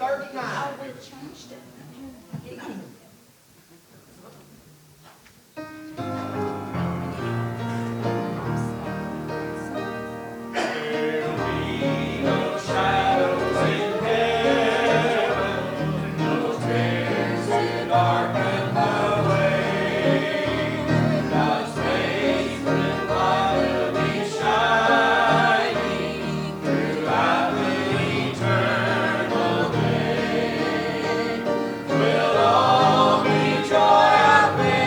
39. Oh, we changed it. There'll be no shadows in heaven, no tears to darken the way. God's face and light will be shining throughout the eternal day. We'll all be joy up in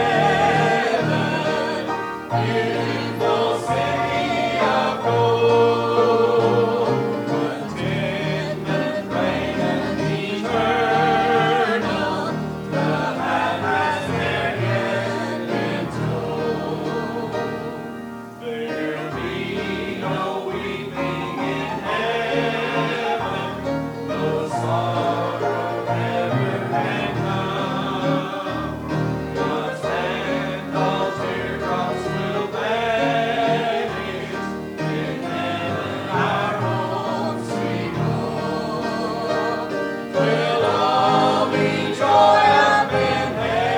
heaven, beautiful city of gold, contentment reigneth eternal, the path has there yet been told. There'll be no weeping in heaven, no sorrow ever can come. God's hand, all teardrops will vanish, in heaven our home sweet home. We'll all be joy up in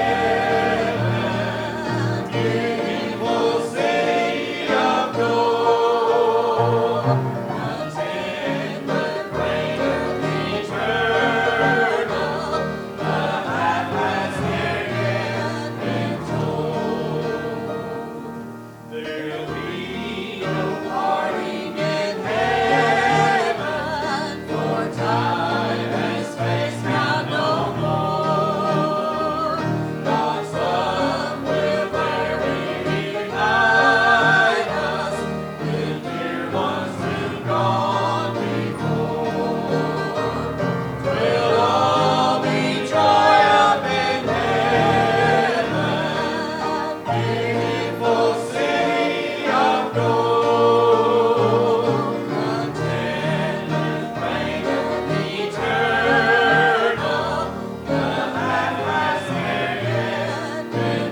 heaven, beautiful city of gold, contentment reigneth eternal, the path has here yet been told. There'll be no parting in heaven, for time and space count no more. God's love will there reunite us with dear ones who've gone before. We'll all be joy up in heaven, beautiful city of gold, contentment reigneth eternal, the path has there yet been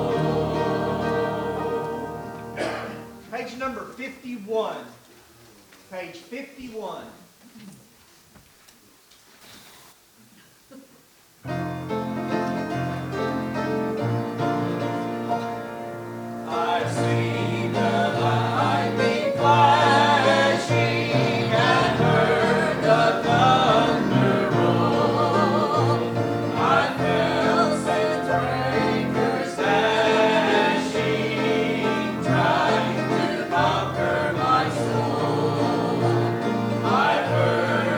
told. Page number 51. Page 51. I've seen the lightning flashing and heard the thunder roll. I felt sin's breakers dashing, trying to conquer my soul. I've heard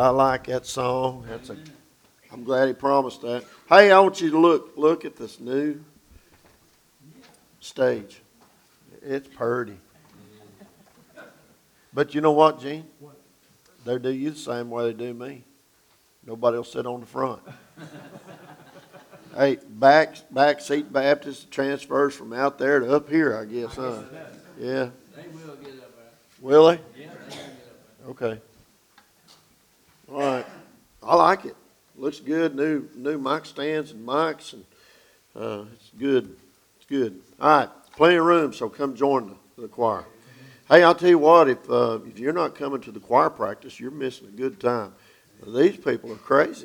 I like that song. I'm glad he promised that. Hey, I want you to look at this new stage. It's pretty. But you know what, Gene? They do you the same way they do me. Nobody will sit on the front. Hey, back seat Baptist transfers from out there to up here, I guess, huh? Yeah. They will get up there. Will they? Yeah, they will get up Okay. All right. I like it. Looks good. New mic stands and mics, and it's good. It's good. All right. Plenty of room, so come join the choir. Hey, I'll tell you what. If you're not coming to the choir practice, you're missing a good time. These people are crazy.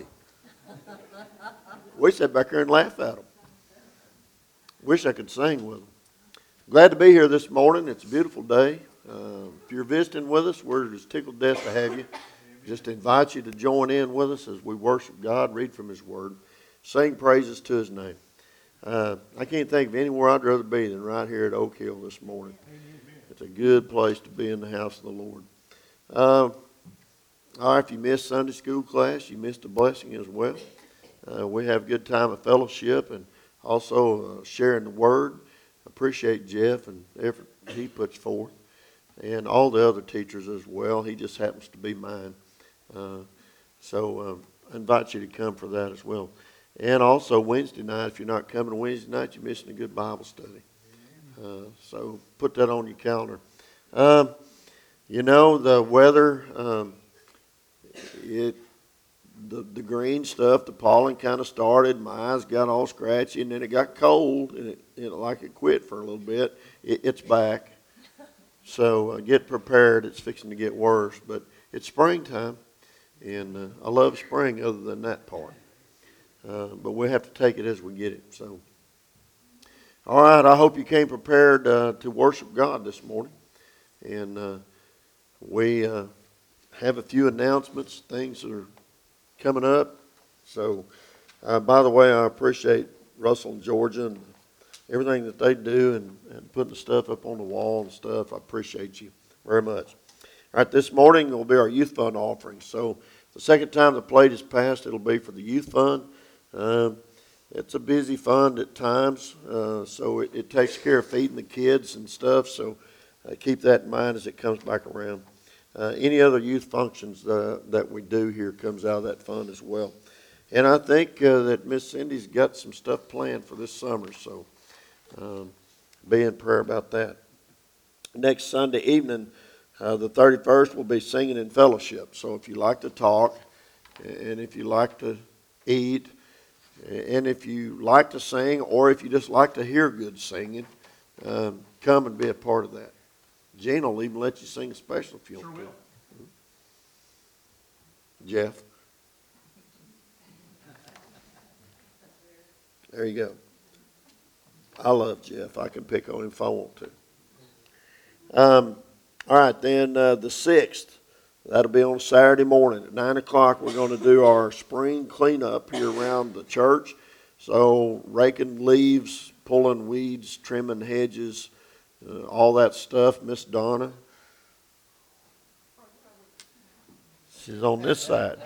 We sit back here and laugh at them. Wish I could sing with them. Glad to be here this morning. It's a beautiful day. If you're visiting with us, we're just tickled to death to have you. Just invite you to join in with us as we worship God, read from His Word, sing praises to His name. I can't think of anywhere I'd rather be than right here at Oak Hill this morning. It's a good place to be in the house of the Lord. All right, if you missed Sunday school class, you missed a blessing as well. We have a good time of fellowship and also sharing the Word. Appreciate Jeff and the effort he puts forth, and all the other teachers as well. He just happens to be mine. So I invite you to come for that as well. And also Wednesday night, if you're not coming Wednesday night, you're missing a good Bible study. So put that on your calendar. You know, the weather, the green stuff, the pollen kind of started. My eyes got all scratchy, and then it got cold, and it quit for a little bit. It's back. So get prepared. It's fixing to get worse, but it's springtime, and I love spring other than that part. But we have to take it as we get it. So, all right, I hope you came prepared to worship God this morning. And we have a few announcements, things that are coming up. So, by the way, I appreciate Russell and Georgia and everything that they do and putting the stuff up on the wall and stuff. I appreciate you very much. All right, this morning will be our youth fund offering. So the second time the plate is passed, it'll be for the youth fund. It's a busy fund at times, so it takes care of feeding the kids and stuff. So keep that in mind as it comes back around. Any other youth functions that we do here comes out of that fund as well. And I think that Miss Cindy's got some stuff planned for this summer, so be in prayer about that. Next Sunday evening, the 31st, will be singing in fellowship. So if you like to talk, and if you like to eat, and if you like to sing, or if you just like to hear good singing, come and be a part of that. Gene will even let you sing a special if you want to. Sure will. Jeff. There you go. I love Jeff. I can pick on him if I want to. All right, then the 6th, that'll be on Saturday morning at 9 o'clock. We're going to do our spring cleanup here around the church. So raking leaves, pulling weeds, trimming hedges, all that stuff. Miss Donna, she's on this side.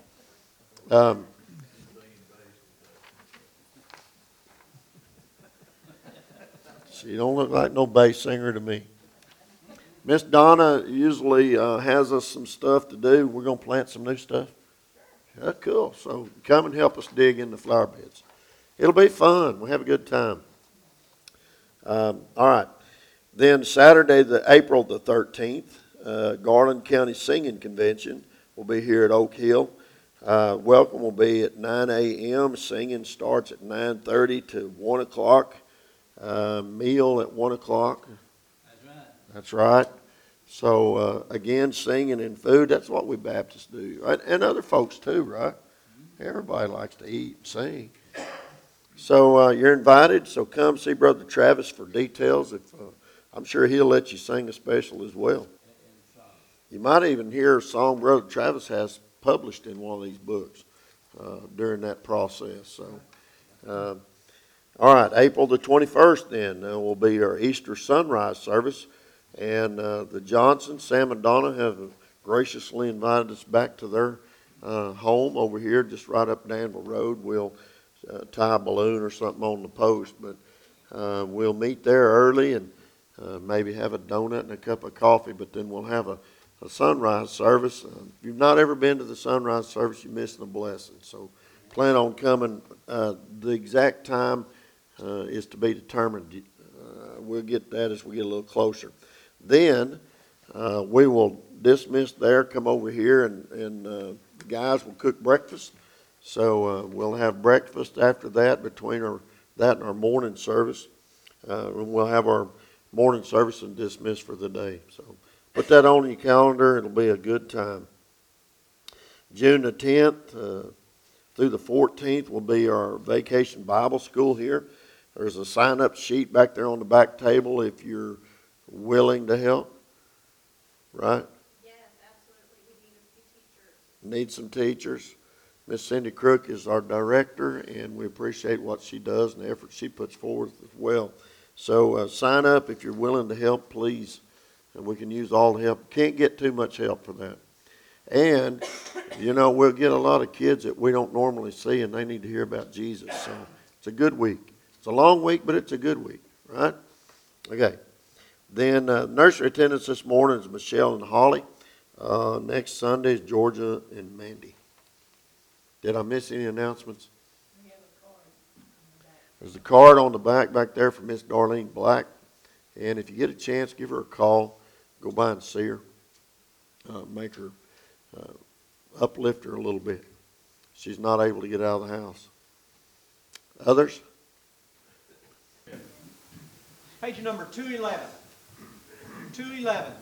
She don't look like no bass singer to me. Miss Donna usually has us some stuff to do. We're going to plant some new stuff. That's cool. So come and help us dig in the flower beds. It'll be fun. We'll have a good time. All right. Then Saturday, April the 13th, Garland County Singing Convention will be here at Oak Hill. Welcome will be at 9 a.m. Singing starts at 9:30 to 1 o'clock. Meal at 1 o'clock. That's right. So, again, singing and food, that's what we Baptists do. Right? And other folks too, right? Everybody likes to eat and sing. So, you're invited. So come see Brother Travis for details. I'm sure he'll let you sing a special as well. You might even hear a song Brother Travis has published in one of these books during that process. So, all right, April the 21st then will be our Easter sunrise service. And the Johnsons, Sam and Donna, have graciously invited us back to their home over here, just right up Danville Road. We'll tie a balloon or something on the post, but we'll meet there early and maybe have a donut and a cup of coffee, but then we'll have a sunrise service. If you've not ever been to the sunrise service, you're missing a blessing. So plan on coming. The exact time is to be determined. We'll get that as we get a little closer. Then we will dismiss there, come over here, and the guys will cook breakfast. So we'll have breakfast after that, between that and our morning service. And we'll have our morning service and dismiss for the day. So put that on your calendar. It'll be a good time. June the 10th through the 14th will be our Vacation Bible School here. There's a sign-up sheet back there on the back table if you're willing to help. Right? Yes, absolutely. We need a few teachers. Need some teachers. Miss Cindy Crook is our director, and we appreciate what she does and the effort she puts forward as well. So sign up if you're willing to help, please. And we can use all the help. Can't get too much help for that. And, we'll get a lot of kids that we don't normally see, and they need to hear about Jesus. So it's a good week. It's a long week, but it's a good week, right? Okay. Then nursery attendance this morning is Michelle and Holly. Next Sunday is Georgia and Mandy. Did I miss any announcements? We have a card on the back. There's a card on the back there for Miss Darlene Black. And if you get a chance, give her a call. Go by and see her. Make her, uplift her a little bit. She's not able to get out of the house. Others? Page number 211. 211.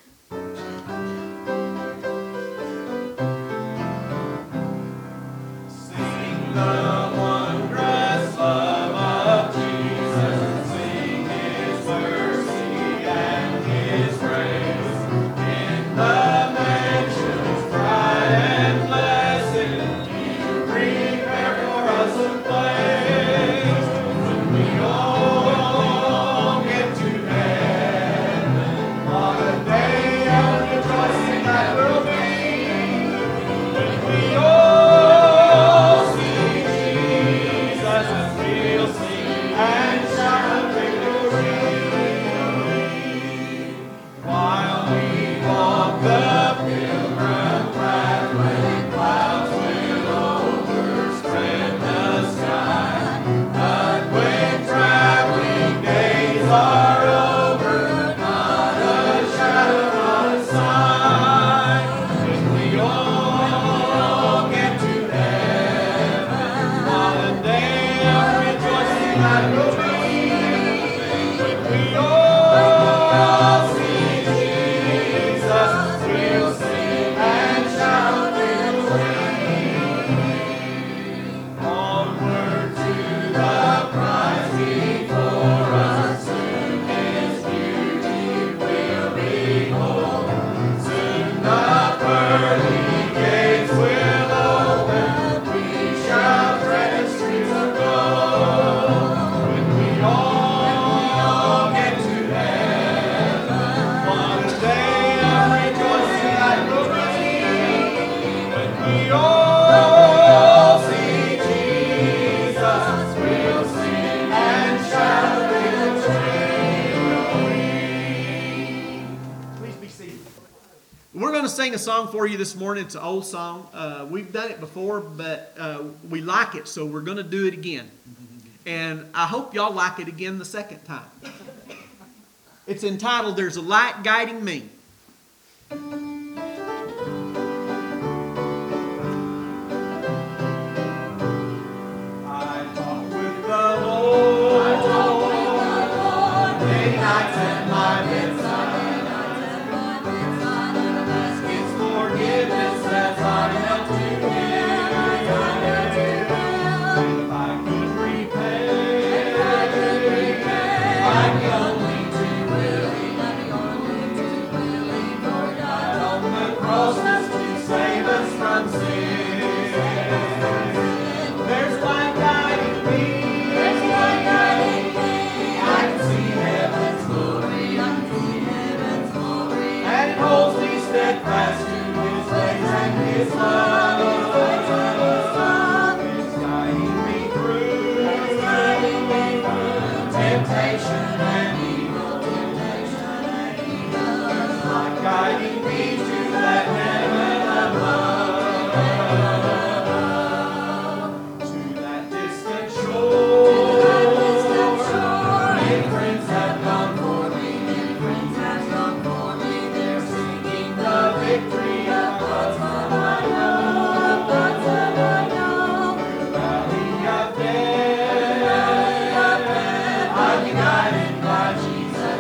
Sing the wondrous love of Jesus, sing His mercy and His grace. In the mansions bright and blessed, You prepare for us a place. When we all get to heaven, what a day of rejoicing that will be. When we all see Jesus, we'll sing and shout victory. While we walk the pilgrim pathway, clouds will overspread the sky. But when traveling days are over, not a shadow, not a sign. When we all get to heaven, what a day of rejoicing that will be. When we all see Jesus, we'll sing and shout victory. Onward to the prize before us, soon His beauty will behold. Soon the pearly gates will open, we shall tread streets of gold. When we all get to heaven, what a day of rejoicing that will be. When we all see Jesus, we'll sing and shout victory. Please be seated. We're going to sing a song for you this morning. It's an old song. We've done it before, but we like it, so we're going to do it again. And I hope y'all like it again the second time. It's entitled, There's a Light Guiding Me. I talk with the Lord, many nights at my bedside. His forgiveness as I knelt to Him. If I could repay, I'd be only too willing. Died on the cross just to save us from sin. There's light guiding me. I can see heaven's glory. And it holds me steadfast to His ways and His love. guiding me to that heaven above, to that distant shore. Many friends have come for me, they're singing the victory of God's love I know. Through the valley of death, I'm united by Jesus.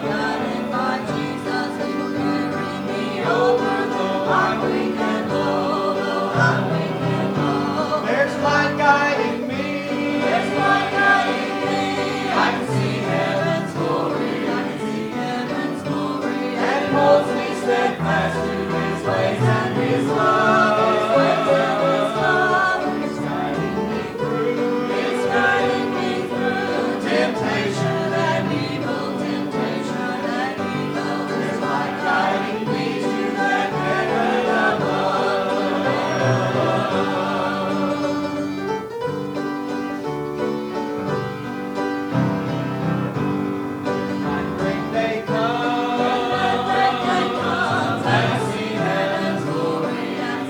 He will carry me over, though I'm weak and low. There's light guiding me. I can see heaven's glory. And it holds me steadfast to His ways and His love. It's guiding me through temptation and evil. There's light guiding me to that heaven above. Great day comes, and I see heaven's glory.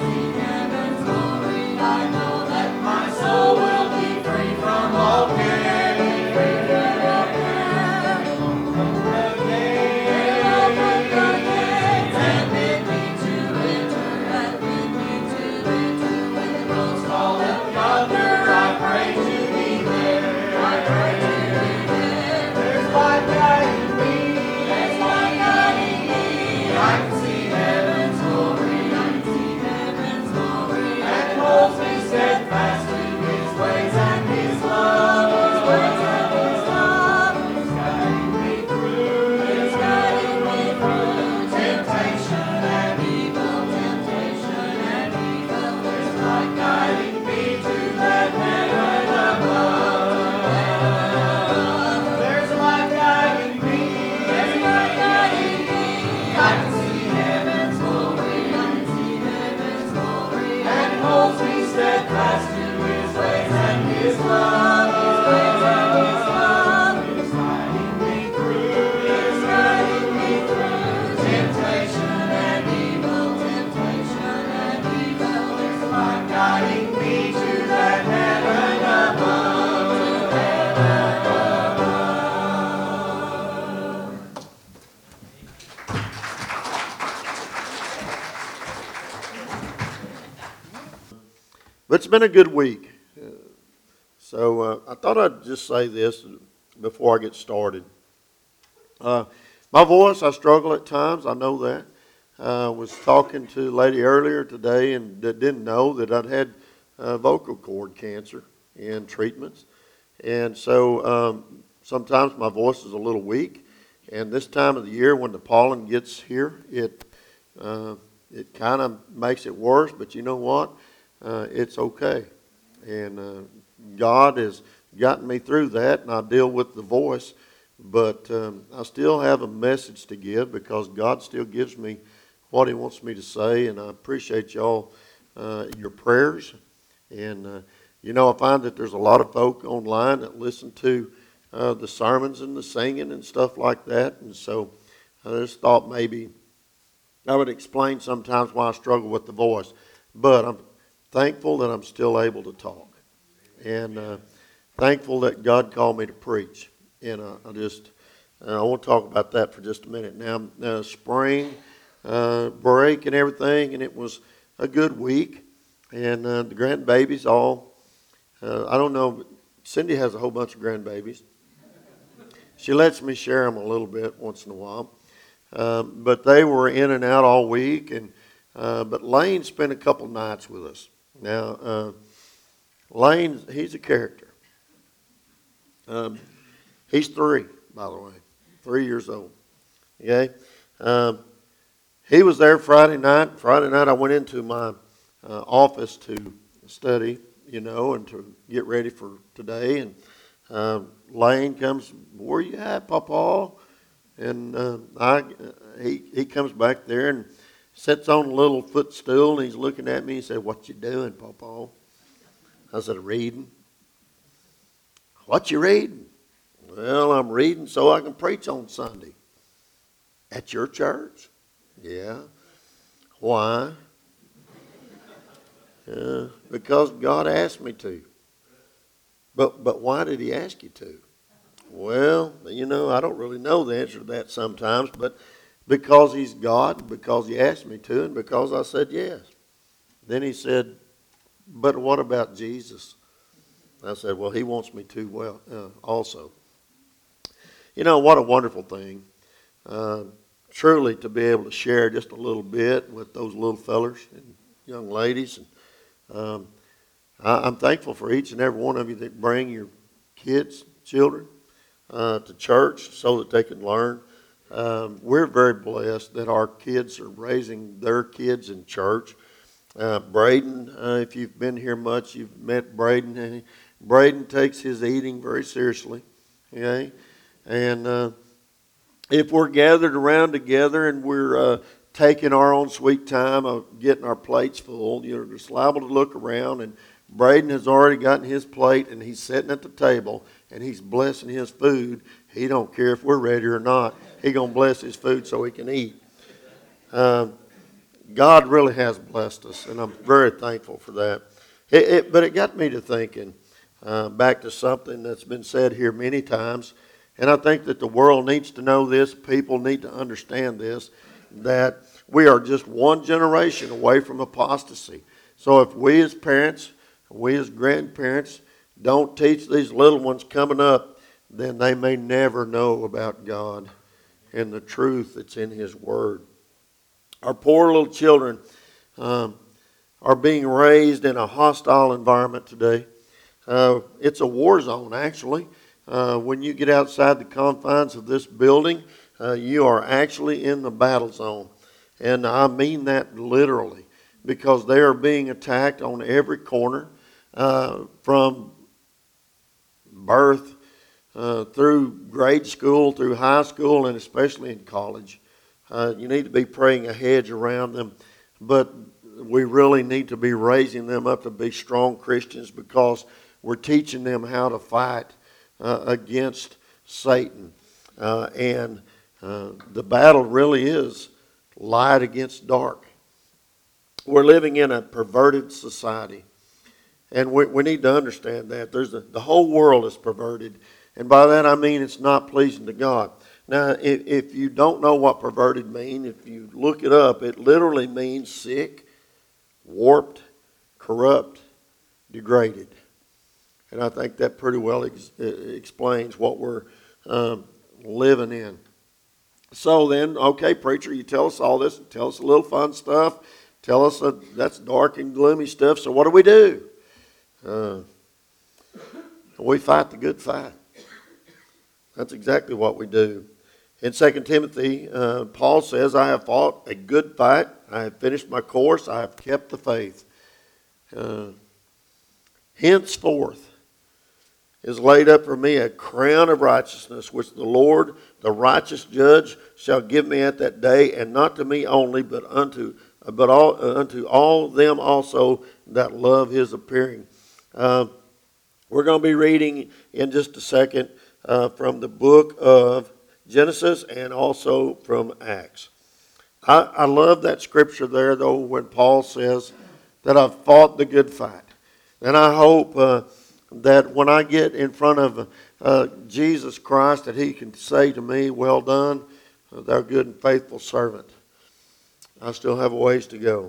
I know that my soul will be free from all care. And bid me to enter. When the roads call up yonder, I pray to be there. There's light guiding me. I can see heaven's glory. And it holds me steadfast to His ways and His love. It's guiding me through temptation and evil. There's light guiding me to that heaven above. There's light guiding me. I can see heaven's glory. And it holds me steadfast to His ways and His love. It's guiding me through temptation and evil. There's light guiding me to that heaven above. But it's been a good week. So I thought I'd just say this before I get started. My voice, I struggle at times. I know that. I was talking to a lady earlier today and that didn't know that I'd had vocal cord cancer and treatments. And so sometimes my voice is a little weak. And this time of the year when the pollen gets here, it kind of makes it worse. But you know what? It's okay. And God has gotten me through that, and I deal with the voice. But I still have a message to give because God still gives me what He wants me to say, and I appreciate y'all, your prayers. And, you know, I find that there's a lot of folk online that listen to the sermons and the singing and stuff like that. And so I just thought maybe I would explain sometimes why I struggle with the voice. But I'm thankful that I'm still able to talk. And thankful that God called me to preach. And I want to talk about that for just a minute. Now, spring break and everything, and it was a good week. And the grandbabies all, I don't know, but Cindy has a whole bunch of grandbabies. She lets me share them a little bit once in a while. But they were in and out all week. But Lane spent a couple nights with us. Now, Lane, he's a character. He's 3, by the way, 3 years old. Okay? He was there Friday night. Friday night I went into my office to study, you know, and to get ready for today. And Lane comes, "Where you at, Papa?" And he comes back there and sits on a little footstool, and he's looking at me and said, "What you doing, Papa?" I said, "Reading." "What you reading?" "Well, I'm reading so I can preach on Sunday." "At your church?" Yeah. Why? Because God asked me to. But why did he ask you to? Well, I don't really know the answer to that sometimes, but because he's God, because he asked me to, and because I said yes. Then he said, but what about Jesus? I said, well, he wants me to also. What a wonderful thing. Truly to be able to share just a little bit with those little fellers and young ladies. And I'm thankful for each and every one of you that bring your children, to church so that they can learn. We're very blessed that our kids are raising their kids in church. Braden, if you've been here much, you've met Braden. Braden takes his eating very seriously. Okay? And if we're gathered around together and we're taking our own sweet time of getting our plates full, you're just liable to look around, and Braden has already gotten his plate and he's sitting at the table and he's blessing his food. He don't care if we're ready or not. He's going to bless his food so he can eat. God really has blessed us, and I'm very thankful for that. But it got me to thinking back to something that's been said here many times, and I think that the world needs to know this. People need to understand this, that we are just one generation away from apostasy. So if we as parents, we as grandparents don't teach these little ones coming up, then they may never know about God and the truth that's in his word. Our poor little children are being raised in a hostile environment today. It's a war zone, actually. When you get outside the confines of this building, you are actually in the battle zone. And I mean that literally, because they are being attacked on every corner, from birth through grade school, through high school, and especially in college. You need to be praying a hedge around them, but we really need to be raising them up to be strong Christians, because we're teaching them how to fight against Satan. And the battle really is light against dark. We're living in a perverted society, and we need to understand that. The whole world is perverted, and by that I mean it's not pleasing to God. Now, if you don't know what perverted means, if you look it up, it literally means sick, warped, corrupt, degraded. And I think that pretty well explains what we're living in. So then, okay, preacher, you tell us all this, tell us a little fun stuff, tell us that's dark and gloomy stuff, so what do? We fight the good fight. That's exactly what we do. In 2 Timothy, Paul says, I have fought a good fight. I have finished my course. I have kept the faith. Henceforth is laid up for me a crown of righteousness, which the Lord, the righteous judge, shall give me at that day, and not to me only, but unto all them also that love his appearing. We're going to be reading in just a second from the book of Genesis and also from Acts. I love that scripture there, though, when Paul says that I've fought the good fight. And I hope that when I get in front of Jesus Christ, that he can say to me, well done, thou good and faithful servant. I still have a ways to go.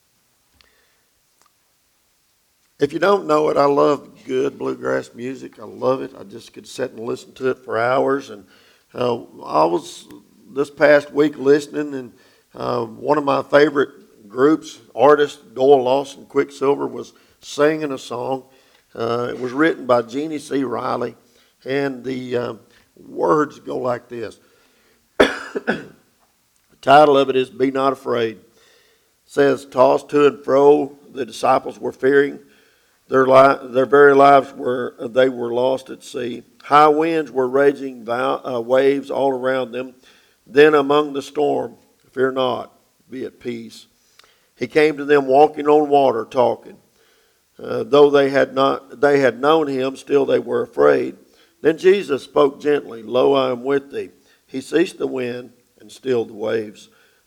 If you don't know it, I love good bluegrass music. I love it. I just could sit and listen to it for hours. And I was this past week listening, and one of my favorite groups, artists, Doyle Lawson Quicksilver, was singing a song. It was written by Jeannie C. Riley, and the words go like this. The title of it is Be Not Afraid. It says, tossed to and fro, the disciples were fearing. Their very lives were lost at sea. High winds were raging, waves all around them. Then among the storm, fear not, be at peace. He came to them walking on water, talking. Though they had known him, still they were afraid. Then Jesus spoke gently, Lo, I am with thee. He ceased the wind and stilled the waves.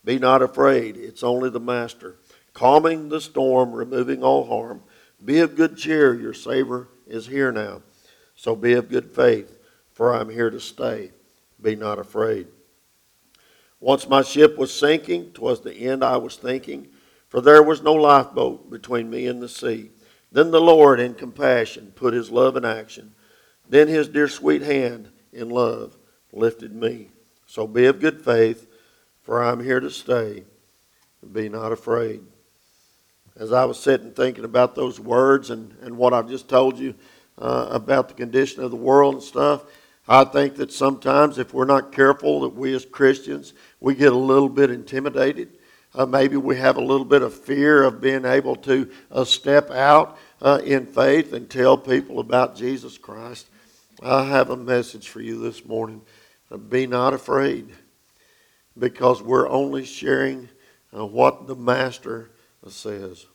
Be not afraid, it's only the Master, calming the storm, removing all harm. Be of good cheer, your Savior is here now. So be of good faith, for I am here to stay. Be not afraid. Once my ship was sinking, 'twas the end I was thinking, for there was no lifeboat between me and the sea. Then the Lord in compassion put his love in action. Then his dear sweet hand in love lifted me. So be of good faith, for I am here to stay. Be not afraid. As I was sitting thinking about those words and what I've just told you about the condition of the world and stuff, I think that sometimes if we're not careful, that we as Christians, we get a little bit intimidated. Maybe we have a little bit of fear of being able to step out in faith and tell people about Jesus Christ. I have a message for you this morning. Be not afraid, because we're only sharing what the Master says.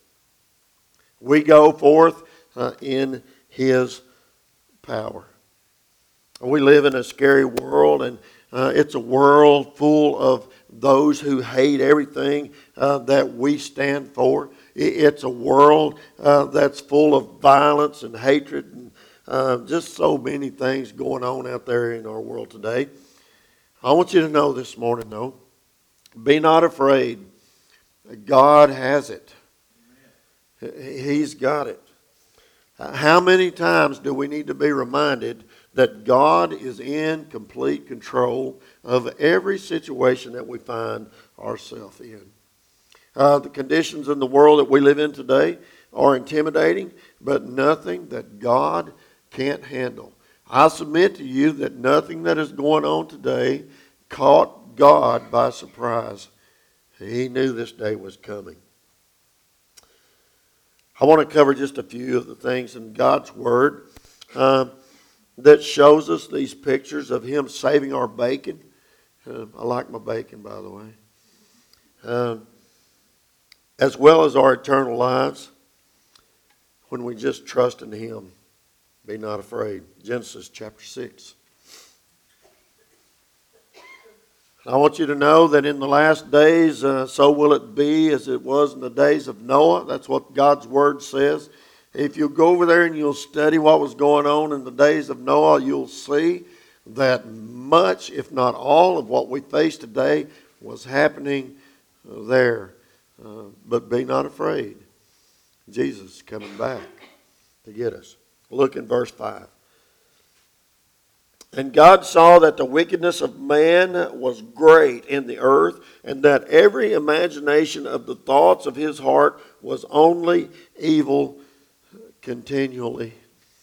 We go forth in his power. We live in a scary world, and it's a world full of those who hate everything that we stand for. It's a world that's full of violence and hatred and just so many things going on out there in our world today. I want you to know this morning, though, be not afraid. God has it. He's got it. How many times do we need to be reminded that God is in complete control of every situation that we find ourselves in? The conditions in the world that we live in today are intimidating, but nothing that God can't handle. I submit to you that nothing that is going on today caught God by surprise. He knew this day was coming. I want to cover just a few of the things in God's Word that shows us these pictures of Him saving our bacon. I like my bacon, by the way. As well as our eternal lives when we just trust in Him. Be not afraid. Genesis chapter 6. I want you to know that in the last days, so will it be as it was in the days of Noah. That's what God's Word says. If you go over there and you'll study what was going on in the days of Noah, you'll see that much, if not all, of what we face today was happening there. But be not afraid. Jesus is coming back to get us. Look in verse 5. And God saw that the wickedness of man was great in the earth, and that every imagination of the thoughts of his heart was only evil continually.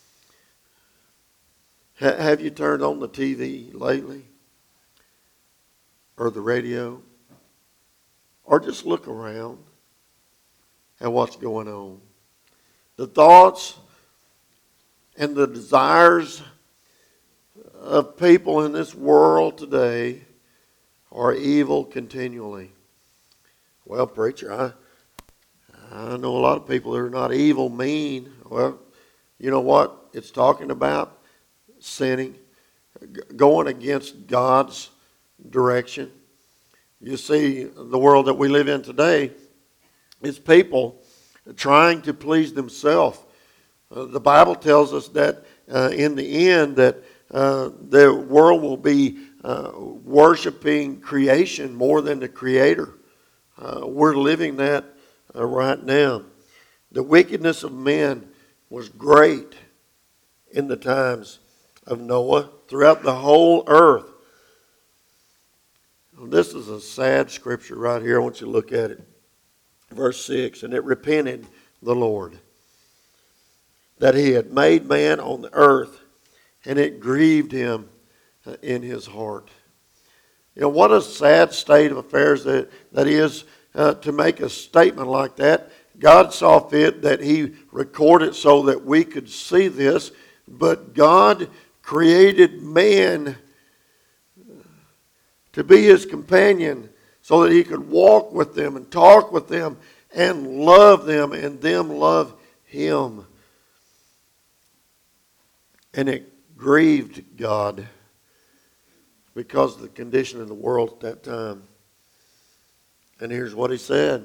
Have you turned on the TV lately? Or the radio? Or just look around at what's going on. The thoughts and the desires of people in this world today are evil continually. Well, preacher, I know a lot of people that are not evil, mean. Well, you know what? It's talking about sinning, going against God's direction. You see, the world that we live in today is people trying to please themselves. The Bible tells us that in the end that the world will be worshiping creation more than the Creator. We're living that right now. The wickedness of men was great in the times of Noah throughout the whole earth. This is a sad scripture right here. I want you to look at it. Verse 6, and it repented the Lord that he had made man on the earth, and it grieved him in his heart. You know, what a sad state of affairs that is to make a statement like that. God saw fit that he recorded so that we could see this, but God created man to be his companion so that he could walk with them and talk with them and love them and them love him. And it grieved God because of the condition of the world at that time. And here's what he said.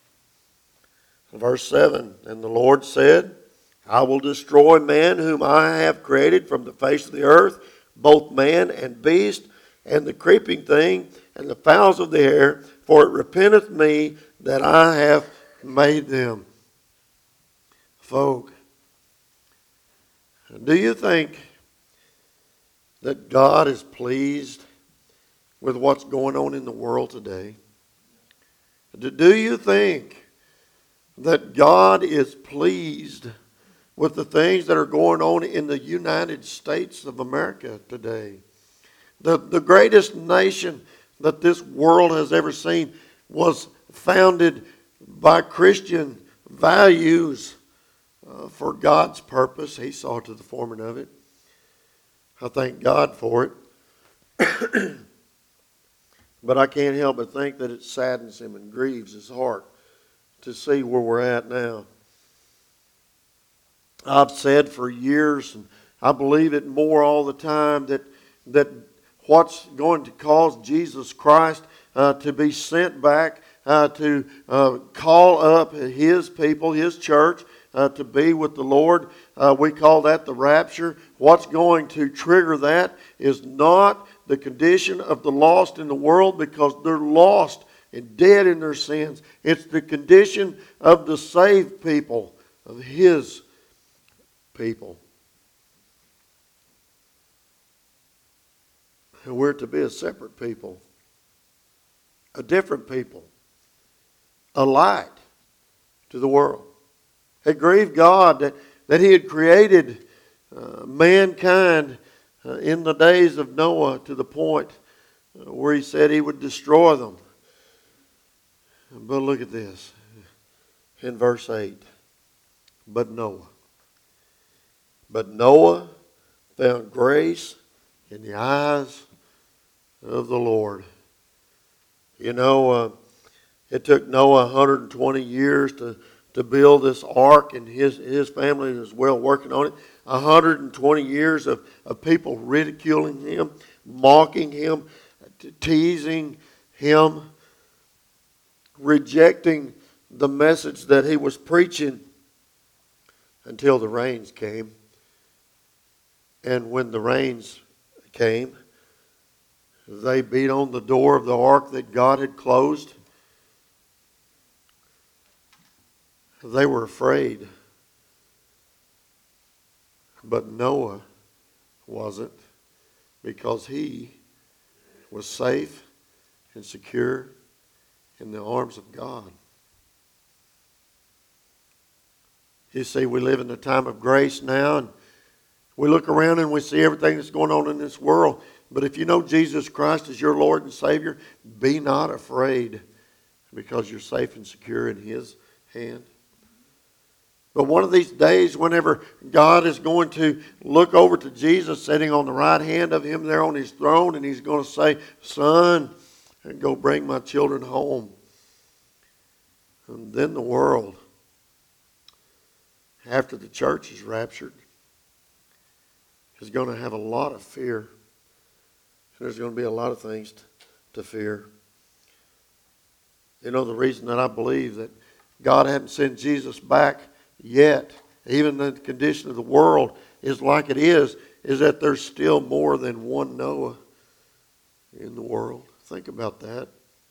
Verse 7, and the Lord said, I will destroy man whom I have created from the face of the earth, both man and beast, and the creeping thing, and the fowls of the air, for it repenteth me that I have made them. Folk, do you think that God is pleased with what's going on in the world today? Do you think that God is pleased with the things that are going on in the United States of America today? The greatest nation that this world has ever seen was founded by Christian values for God's purpose. He saw to the forming of it. I thank God for it. But I can't help but think that it saddens him and grieves his heart to see where we're at now. I've said for years, and I believe it more all the time, that what's going to cause Jesus Christ to be sent back to call up His people, His church, to be with the Lord. We call that the rapture. What's going to trigger that is not the condition of the lost in the world, because they're lost and dead in their sins. It's the condition of the saved people, of His people. And we're to be a separate people, a different people, a light to the world. It grieved God that He had created mankind in the days of Noah to the point where He said He would destroy them. But look at this in verse 8. But Noah found grace in the eyes of the Lord. You know, it took Noah 120 years to build this ark, and his family was well working on it. 120 years of people ridiculing him, mocking him, teasing him, rejecting the message that he was preaching, until the rains came. And when the rains came, they beat on the door of the ark that God had closed. They were afraid. But Noah wasn't, because he was safe and secure in the arms of God. You see, we live in a time of grace now, and we look around and we see everything that's going on in this world. But if you know Jesus Christ as your Lord and Savior, be not afraid, because you're safe and secure in His hand. But one of these days, whenever God is going to look over to Jesus sitting on the right hand of Him there on His throne, and He's going to say, Son, go bring my children home. And then the world, after the church is raptured, is going to have a lot of fear. There's going to be a lot of things to fear. You know, the reason that I believe that God hadn't sent Jesus back yet, even the condition of the world is like it is that there's still more than one Noah in the world. Think about that.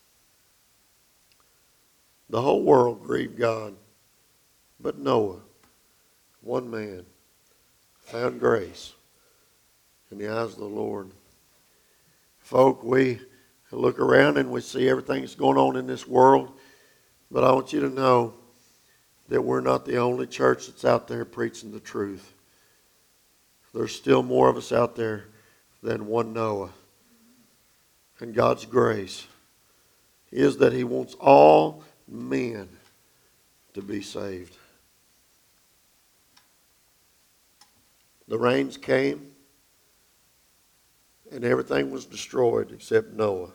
The whole world grieved God, but Noah, one man, found grace in the eyes of the Lord. Folk, we look around and we see everything that's going on in this world, but I want you to know that we're not the only church that's out there preaching the truth. There's still more of us out there than one Noah. And God's grace is that He wants all men to be saved. The rains came, and everything was destroyed except Noah.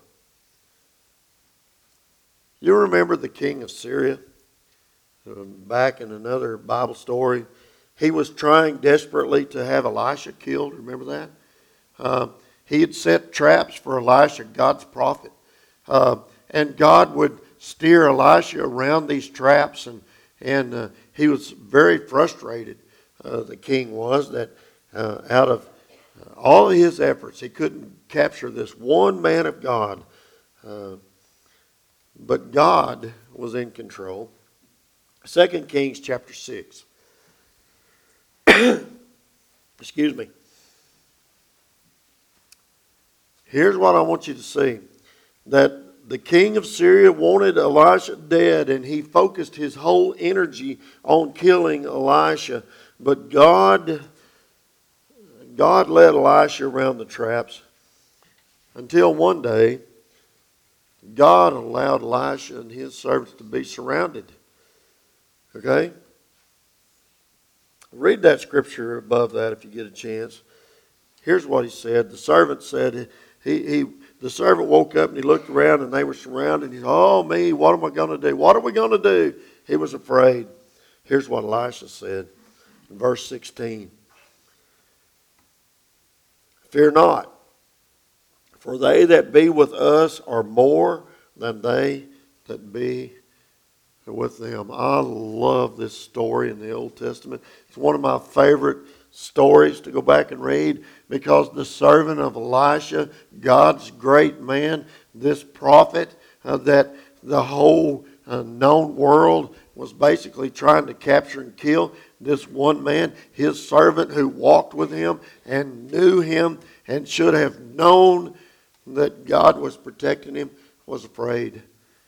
You remember the king of Syria? Back in another Bible story, he was trying desperately to have Elisha killed. Remember that? He had set traps for Elisha, God's prophet. And God would steer Elisha around these traps, and he was very frustrated. The king was that out of all of his efforts, he couldn't capture this one man of God. But God was in control. 2 Kings chapter 6. Excuse me. Here's what I want you to see. That the king of Syria wanted Elisha dead, and he focused his whole energy on killing Elisha. But God led Elisha around the traps until one day God allowed Elisha and his servants to be surrounded. Okay? Read that scripture above that if you get a chance. Here's what he said. The servant said, the servant woke up and he looked around and they were surrounded. He said, oh me, what am I going to do? What are we going to do? He was afraid. Here's what Elisha said in verse 16. Fear not, for they that be with us are more than they that be with them. I love this story in the Old Testament. It's one of my favorite stories to go back and read, because the servant of Elisha, God's great man, this prophet that the whole known world was basically trying to capture and kill, this one man, his servant who walked with him and knew him and should have known that God was protecting him, was afraid.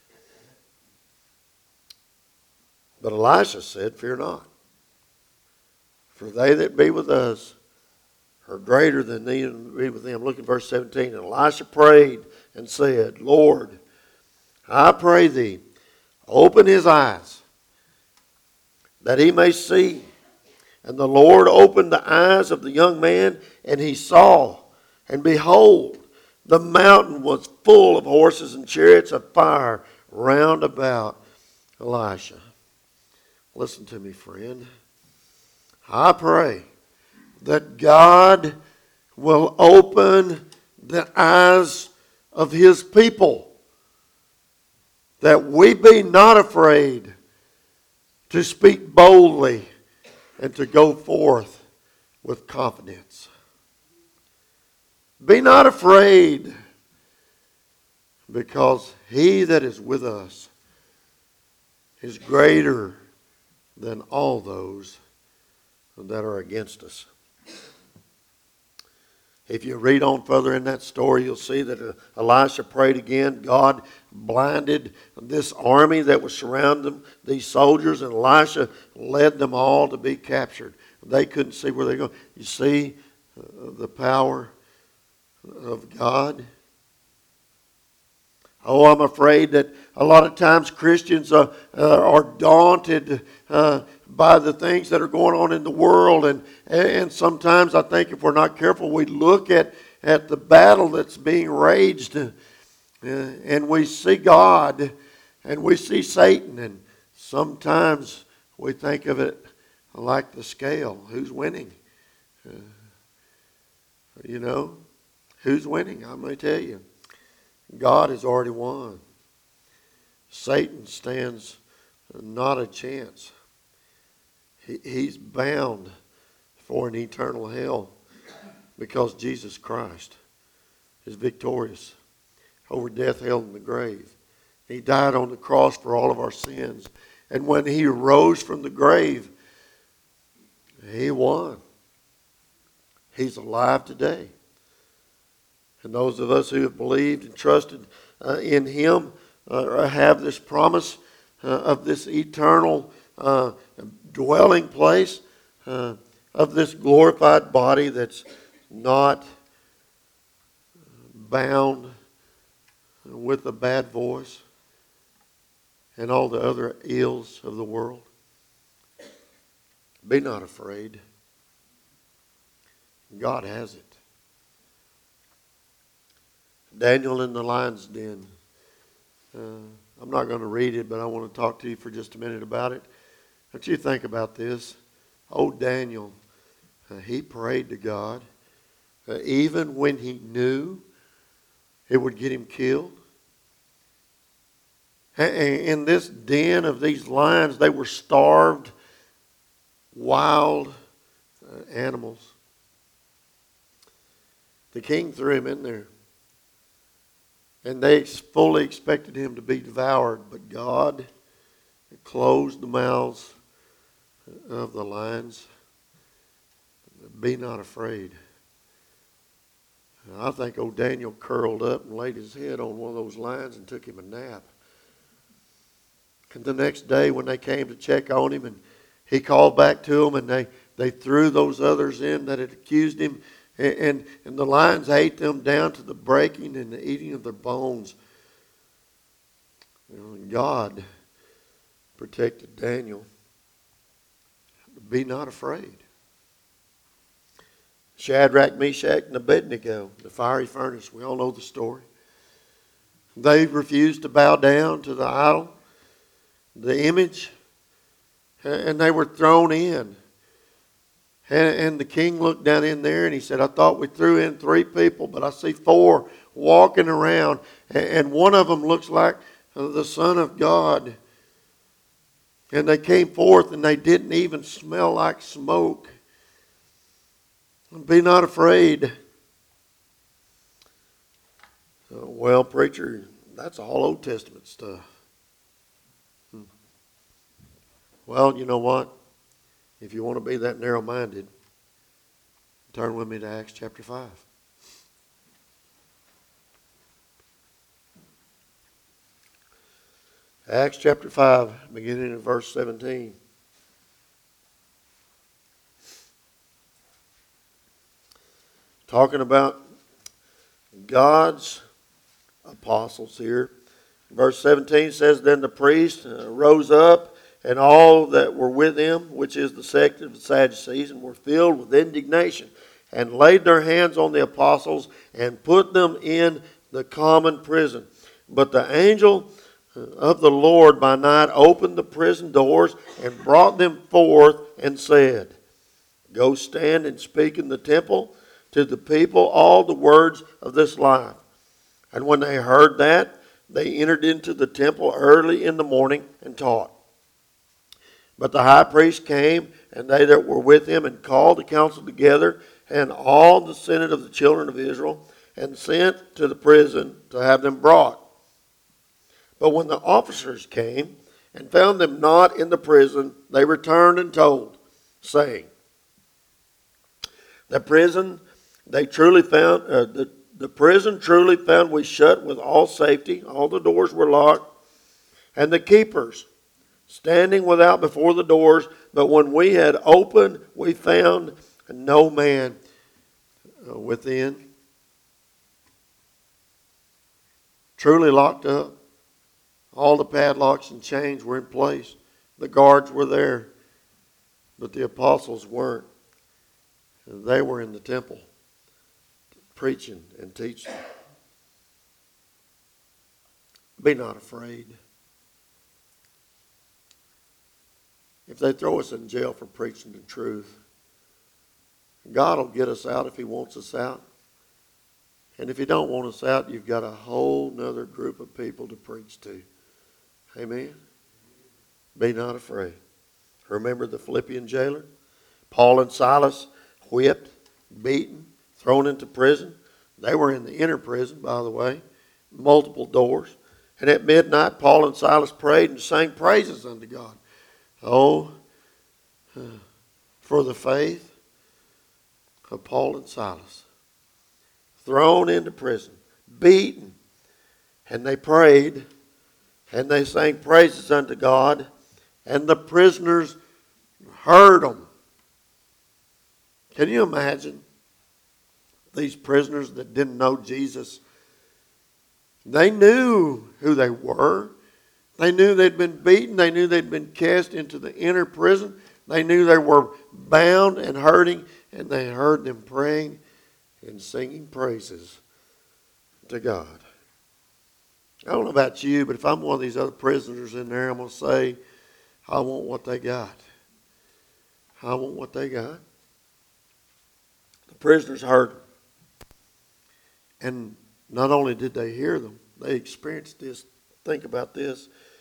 But Elisha said, fear not, for they that be with us are greater than they that be with them. Look at verse 17. And Elisha prayed and said, Lord, I pray thee, open his eyes, that he may see. And the Lord opened the eyes of the young man, and he saw, and behold, the mountain was full of horses and chariots of fire round about Elisha. Listen to me, friend. I pray that God will open the eyes of his people, that we be not afraid to speak boldly and to go forth with confidence. Be not afraid, because he that is with us is greater than all those that are against us. If you read on further in that story, you'll see that Elisha prayed again. God blinded this army that was surrounding them, these soldiers, and Elisha led them all to be captured. They couldn't see where they're going. You see the power of God. Oh, I'm afraid that a lot of times Christians are daunted by the things that are going on in the world. And sometimes I think if we're not careful, we look at the battle that's being waged and we see God and we see Satan. And sometimes we think of it like the scale. Who's winning? Who's winning? I'm going to tell you. God has already won. Satan stands not a chance. He's bound for an eternal hell because Jesus Christ is victorious over death, hell, and the grave. He died on the cross for all of our sins. And when he rose from the grave, he won. He's alive today. And those of us who have believed and trusted in him have this promise of this eternal dwelling place, of this glorified body that's not bound with a bad voice and all the other ills of the world. Be not afraid. God has it. Daniel in the lion's den. I'm not going to read it, but I want to talk to you for just a minute about it. Don't you think about this? Old Daniel, he prayed to God, even when he knew it would get him killed. In this den of these lions, they were starved, wild animals. The king threw him in there. And they fully expected him to be devoured. But God closed the mouths of the lions. Be not afraid. I think old Daniel curled up and laid his head on one of those lions and took him a nap. And the next day when they came to check on him, and he called back to them, and they threw those others in that had accused him, and the lions ate them down to the breaking and the eating of their bones. God protected Daniel. Be not afraid. Shadrach, Meshach, and Abednego, the fiery furnace. We all know the story. They refused to bow down to the idol, the image, and they were thrown in. And the king looked down in there and he said, I thought we threw in 3 people, but I see 4 walking around. And one of them looks like the Son of God. And they came forth and they didn't even smell like smoke. Be not afraid. Well, preacher, that's all Old Testament stuff. Well, you know what? If you want to be that narrow-minded, turn with me to Acts chapter 5. Acts chapter 5, beginning in verse 17. Talking about God's apostles here. Verse 17 says, Then the priest rose up, and all that were with him, which is the sect of the Sadducees, and were filled with indignation, and laid their hands on the apostles, and put them in the common prison. But the angel of the Lord by night opened the prison doors, and brought them forth, and said, Go stand and speak in the temple to the people all the words of this life. And when they heard that, they entered into the temple early in the morning and taught. But the high priest came, and they that were with him, and called the council together, and all the senate of the children of Israel, and sent to the prison to have them brought. But when the officers came, and found them not in the prison, they returned and told, saying, The prison truly found we shut with all safety, all the doors were locked, and the keepers standing without before the doors. But when we had opened, we found no man within. Truly locked up. All the padlocks and chains were in place. The guards were there, but the apostles weren't. They were in the temple, preaching and teaching. Be not afraid. If they throw us in jail for preaching the truth, God will get us out if He wants us out. And if He don't want us out, you've got a whole nother group of people to preach to. Amen? Be not afraid. Remember the Philippian jailer? Paul and Silas whipped, beaten, thrown into prison. They were in the inner prison, by the way, multiple doors. And at midnight, Paul and Silas prayed and sang praises unto God. Oh, for the faith of Paul and Silas. Thrown into prison, beaten, and they prayed, and they sang praises unto God, and the prisoners heard them. Can you imagine these prisoners that didn't know Jesus? They knew who they were. They knew they'd been beaten. They knew they'd been cast into the inner prison. They knew they were bound and hurting, and they heard them praying and singing praises to God. I don't know about you, but if I'm one of these other prisoners in there, I'm going to say, I want what they got. I want what they got. The prisoners heard them. And not only did they hear them, they experienced this. Think about this.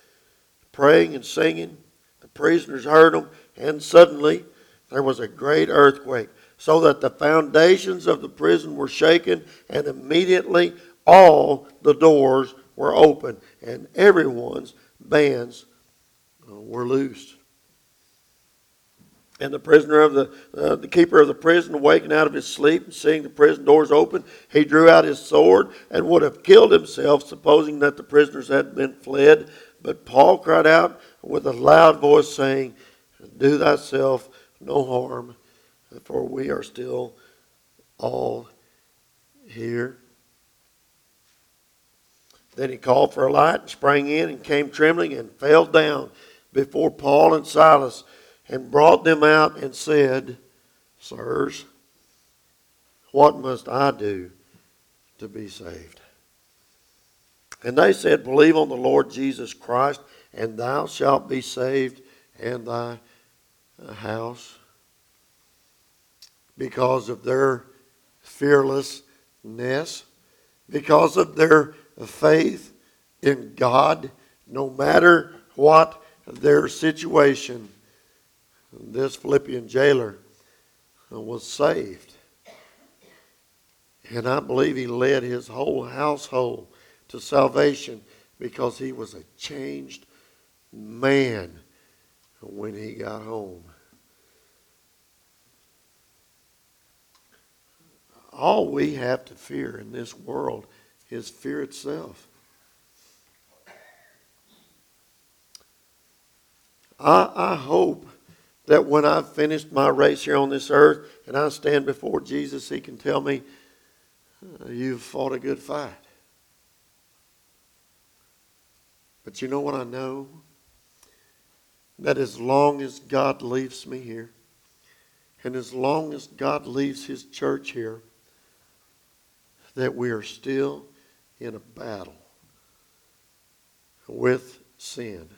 praying and singing. The prisoners heard them, and suddenly there was a great earthquake, so that the foundations of the prison were shaken, and immediately all the doors were open, and everyone's bands were loosed. And the prisoner of the keeper of the prison, awakened out of his sleep and seeing the prison doors open, he drew out his sword and would have killed himself, supposing that the prisoners had been fled. But Paul cried out with a loud voice, saying, "Do thyself no harm, for we are still all here." Then he called for a light and sprang in and came trembling and fell down before Paul and Silas, and brought them out and said, "Sirs, what must I do to be saved?" And they said, "Believe on the Lord Jesus Christ, and thou shalt be saved and thy house." Because of their fearlessness, because of their faith in God, no matter what their situation, this Philippian jailer was saved. And I believe he led his whole household to salvation because he was a changed man when he got home. All we have to fear in this world is fear itself. I hope that when I've finished my race here on this earth and I stand before Jesus, he can tell me, "You've fought a good fight." But you know what I know? That as long as God leaves me here, and as long as God leaves his church here, that we are still in a battle with sin.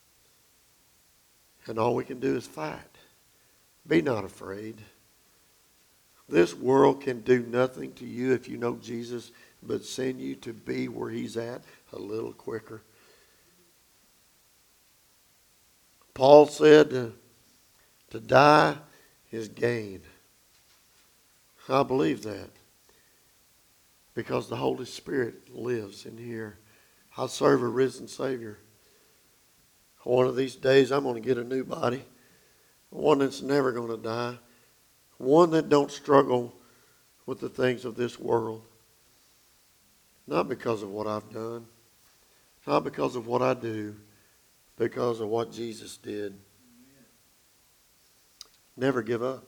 And all we can do is fight. Be not afraid. This world can do nothing to you if you know Jesus, but send you to be where he's at a little quicker. Paul said to die is gain. I believe that because the Holy Spirit lives in here. I serve a risen Savior. One of these days I'm going to get a new body, one that's never going to die, one that don't struggle with the things of this world. Not because of what I've done, not because of what I do, because of what Jesus did. Never give up.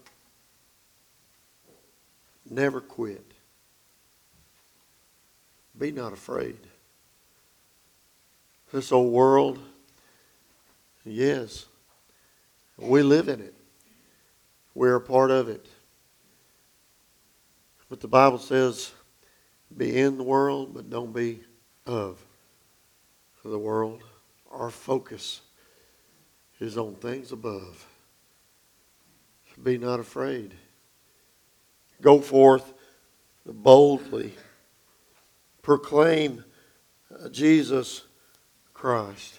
Never quit. Be not afraid. This old world, yes, we live in it. We're a part of it. But the Bible says, be in the world, but don't be of the world. Our focus is on things above. Be not afraid. Go forth boldly. Proclaim Jesus Christ.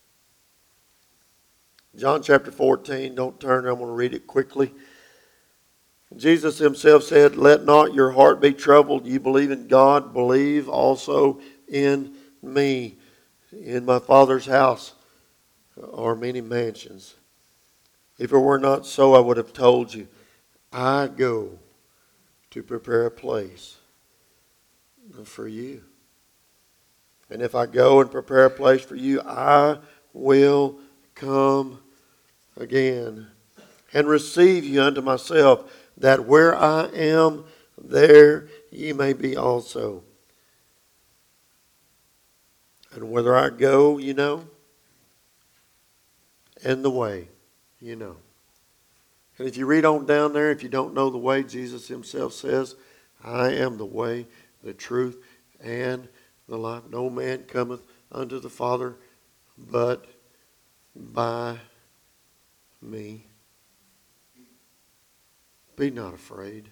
John chapter 14, don't turn, I'm going to read it quickly. Jesus himself said, "Let not your heart be troubled. You believe in God, believe also in me. In my Father's house are many mansions. If it were not so, I would have told you. I go to prepare a place for you. And if I go and prepare a place for you, I will come again and receive you unto myself, that where I am, there ye may be also." And whither I go, you know, and the way, you know. And if you read on down there, if you don't know the way, Jesus himself says, "I am the way, the truth, and the life. No man cometh unto the Father but by me." Be not afraid.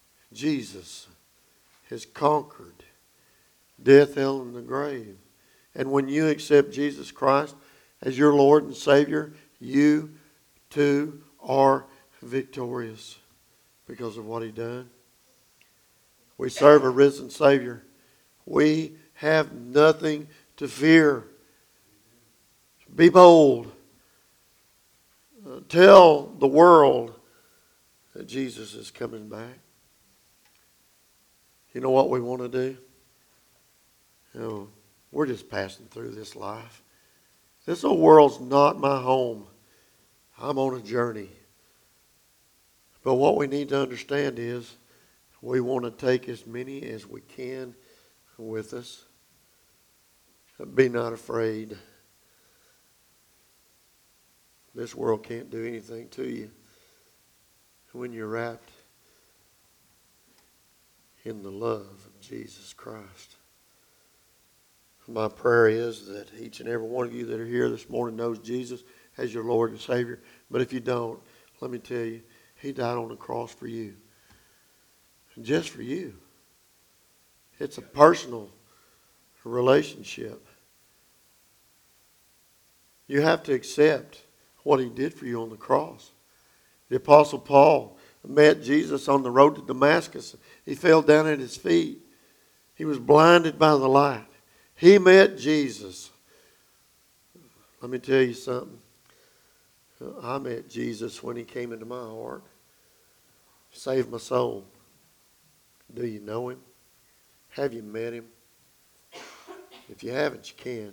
Jesus has conquered death, hell, and the grave. And when you accept Jesus Christ as your Lord and Savior, you too are victorious because of what He done. We serve a risen Savior. We have nothing to fear. Be bold. Tell the world that Jesus is coming back. You know what we want to do? You know, we're just passing through this life. This old world's not my home. I'm on a journey. But what we need to understand is we want to take as many as we can with us. Be not afraid. This world can't do anything to you when you're wrapped in the love of Jesus Christ. My prayer is that each and every one of you that are here this morning knows Jesus as your Lord and Savior. But if you don't, let me tell you, He died on the cross for you. Just for you. It's a personal relationship. You have to accept what He did for you on the cross. The Apostle Paul met Jesus on the road to Damascus. He fell down at His feet. He was blinded by the light. He met Jesus. Let me tell you something. I met Jesus when He came into my heart. Saved my soul. Do you know Him? Have you met Him? If you haven't, you can.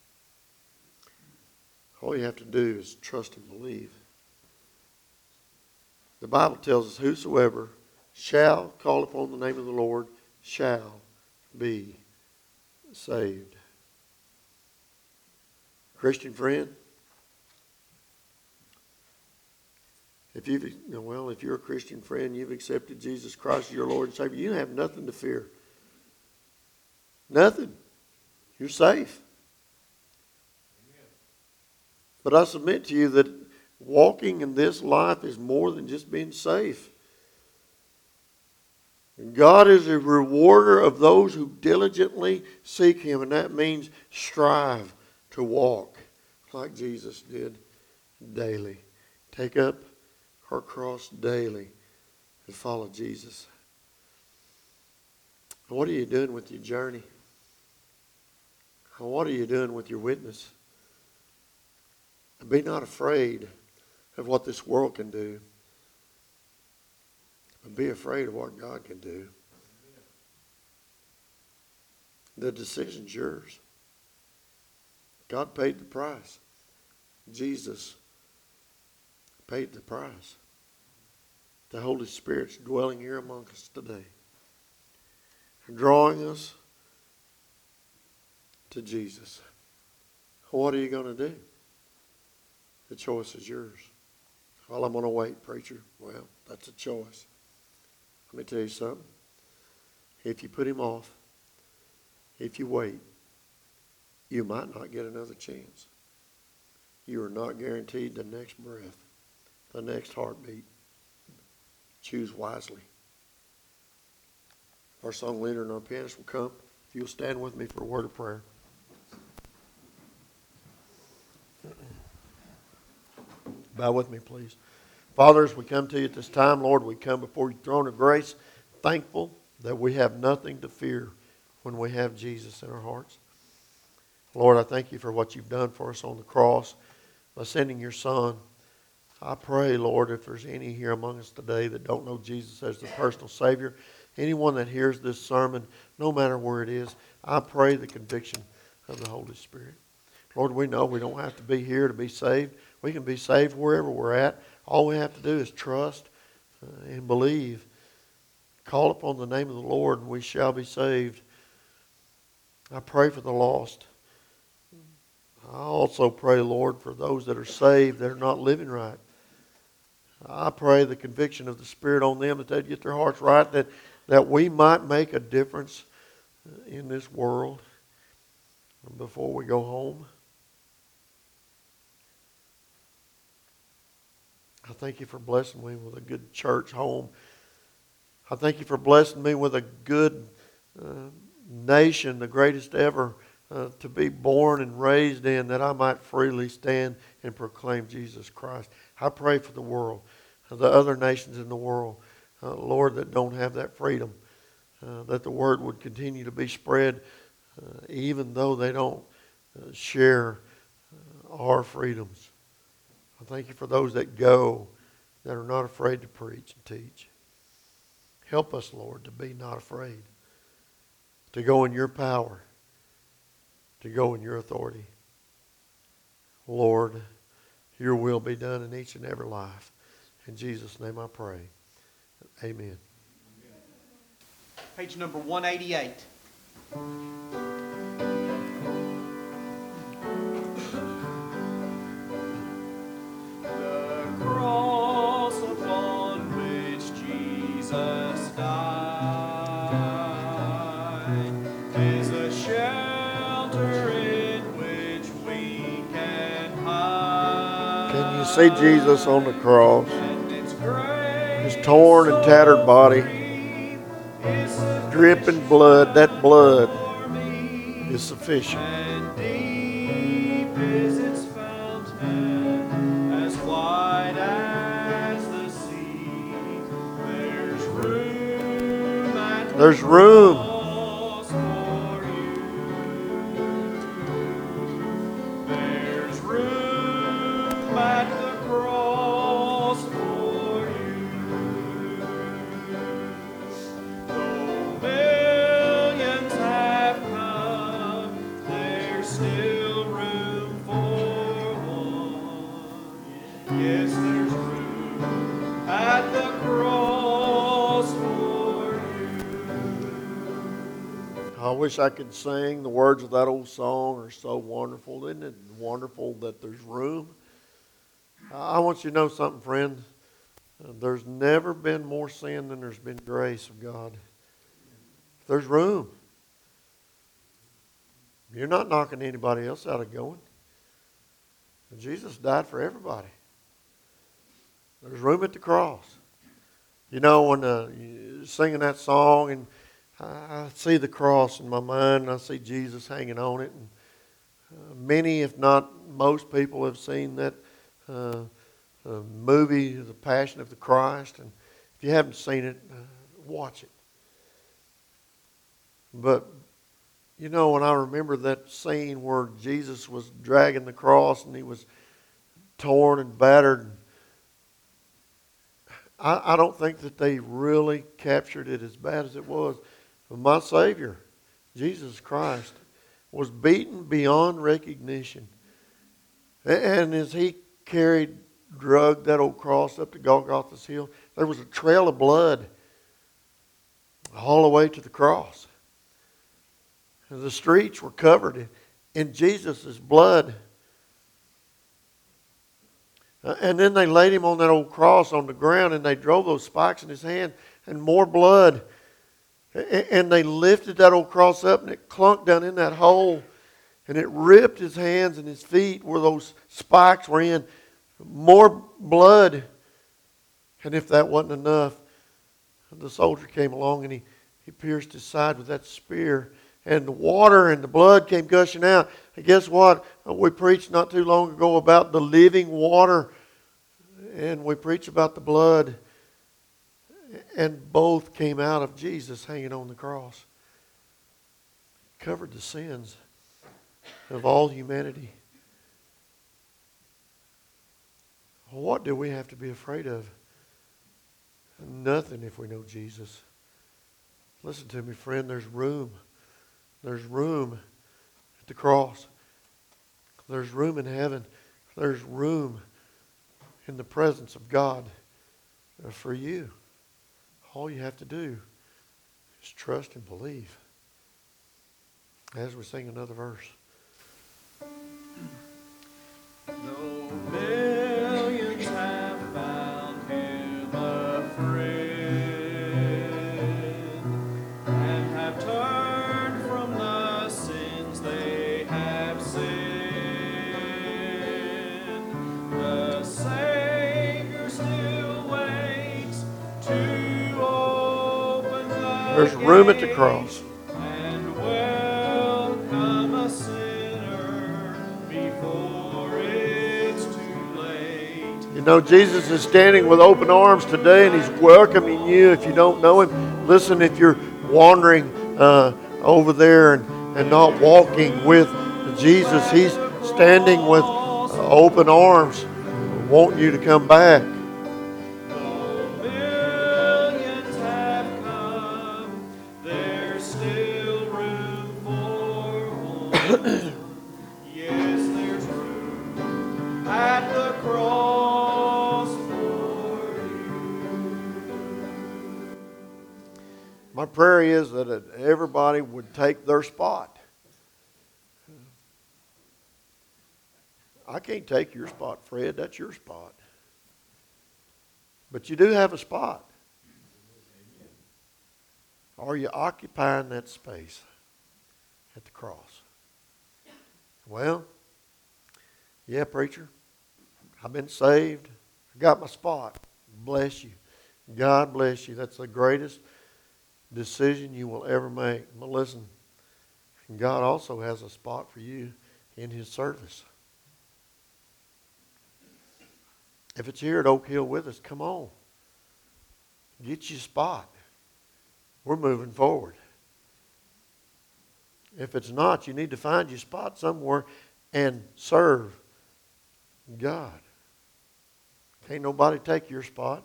All you have to do is trust and believe. The Bible tells us, whosoever shall call upon the name of the Lord shall be saved. Christian friend, if you're a Christian friend, you've accepted Jesus Christ as your Lord and Savior, you have nothing to fear. Nothing. You're safe. But I submit to you that walking in this life is more than just being safe. God is a rewarder of those who diligently seek Him, and that means strive to walk like Jesus did daily. Take up our cross daily and follow Jesus. What are you doing with your journey? What are you doing with your witness? Be not afraid of what this world can do. But be afraid of what God can do. The decision's yours. God paid the price. Jesus paid the price. The Holy Spirit's dwelling here among us today, drawing us to Jesus. What are you going to do? The choice is yours. Well, I'm going to wait, preacher. Well, that's a choice. Let me tell you something. If you put Him off, if you wait, you might not get another chance. You are not guaranteed the next breath, the next heartbeat. Choose wisely. Our song leader and our pianist will come. If you'll stand with me for a word of prayer. Bow with me, please. Father, as we come to you at this time, Lord, we come before your throne of grace, thankful that we have nothing to fear when we have Jesus in our hearts. Lord, I thank you for what you've done for us on the cross by sending your Son. I pray, Lord, if there's any here among us today that don't know Jesus as their personal Savior, anyone that hears this sermon, no matter where it is, I pray the conviction of the Holy Spirit. Lord, we know we don't have to be here to be saved. We can be saved wherever we're at. All we have to do is trust and believe. Call upon the name of the Lord and we shall be saved. I pray for the lost. I also pray, Lord, for those that are saved that are not living right. I pray the conviction of the Spirit on them, that they'd get their hearts right, that we might make a difference in this world before we go home. I thank you for blessing me with a good church home. I thank you for blessing me with a good nation, the greatest ever to be born and raised in, that I might freely stand and proclaim Jesus Christ. I pray for the world, the other nations in the world, Lord, that don't have that freedom, that the word would continue to be spread, even though they don't share our freedoms. I thank you for those that go, that are not afraid to preach and teach. Help us, Lord, to be not afraid, to go in your power, to go in your authority. Lord, your will be done in each and every life. In Jesus' name I pray. Amen. Page number 188. The cross upon which Jesus died is a shelter in which we can hide. Can you see Jesus on the cross? And its grace His torn and tattered body, is dripping blood. That blood is sufficient. and deep is its fountain, as wide as the sea. There's room at the There's room. cross for you. There's room at the cross for you. Though millions have come, there's still room for one. Yes, there's room at the cross for you. I wish I could sing. The words of that old song are so wonderful. Isn't it wonderful that there's room? I want you to know something, friend. There's never been more sin than there's been grace of God. There's room. You're not knocking anybody else out of going. Jesus died for everybody. There's room at the cross. You know, when you're singing that song, and I see the cross in my mind, and I see Jesus hanging on it. And many, if not most people, have seen that movie, The Passion of the Christ. And if you haven't seen it, watch it. But, you know, when I remember that scene where Jesus was dragging the cross and he was torn and battered, I don't think that they really captured it as bad as it was. But my Savior, Jesus Christ, was beaten beyond recognition. And as he dragged that old cross up to Golgotha's hill, there was a trail of blood all the way to the cross. And the streets were covered in Jesus' blood. And then they laid him on that old cross on the ground, and they drove those spikes in his hand, and more blood. And they lifted that old cross up, and it clunked down in that hole, and it ripped his hands and his feet where those spikes were in. More blood. And if that wasn't enough, the soldier came along and he pierced his side with that spear, and the water and the blood came gushing out. And guess what? We preached not too long ago about the living water, and we preach about the blood, and both came out of Jesus hanging on the cross. Covered the sins of all humanity. What do we have to be afraid of? Nothing if we know Jesus. Listen to me, friend. There's room. There's room at the cross. There's room in heaven. There's room in the presence of God for you. All you have to do is trust and believe. As we sing another verse. Though millions have found him a friend, and have turned from the sins they have sinned, the Savior still waits to open the There's room at the cross. and welcome us You know, Jesus is standing with open arms today, and He's welcoming you if you don't know Him. Listen, if you're wandering over there and not walking with Jesus, He's standing with open arms, wanting you to come back. Millions have come, there's still room for one. Yes, there's room at the cross for you. My prayer is that everybody would take their spot. I can't take your spot, Fred. That's your spot. But you do have a spot. Are you occupying that space at the cross? Well, yeah, preacher, I've been saved. I got my spot. Bless you. God bless you. That's the greatest decision you will ever make. But listen, God also has a spot for you in His service. If it's here at Oak Hill with us, come on. Get your spot. We're moving forward. If it's not, you need to find your spot somewhere and serve God. Can't nobody take your spot.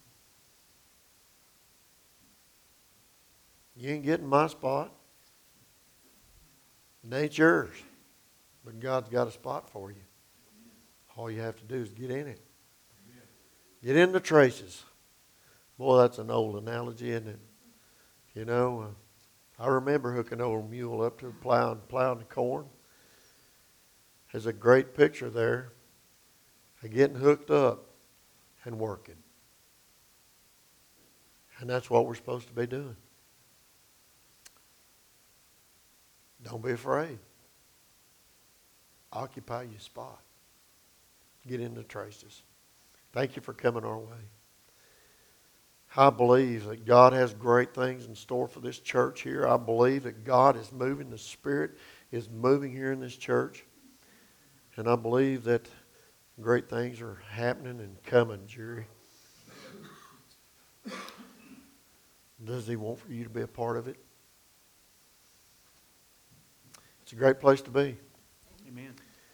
You ain't getting my spot. It ain't yours. But God's got a spot for you. All you have to do is get in it. Get in the traces. Boy, that's an old analogy, isn't it? You know, I remember hooking an old mule up to the plow and plowing the corn. There's a great picture there of getting hooked up and working. And that's what we're supposed to be doing. Don't be afraid. Occupy your spot. Get in the traces. Thank you for coming our way. I believe that God has great things in store for this church here. I believe that God is moving. The Spirit is moving here in this church. And I believe that great things are happening and coming, Jerry. Does He want for you to be a part of it? It's a great place to be. Amen.